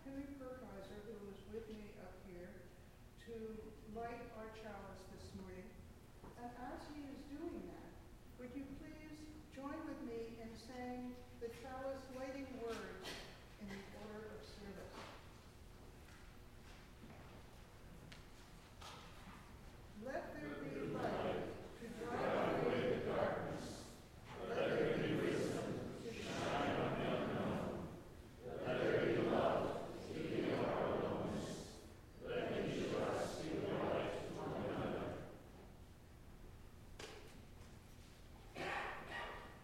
Henry Perkaiser, who is with me up here, to light our chalice this morning. And as he is doing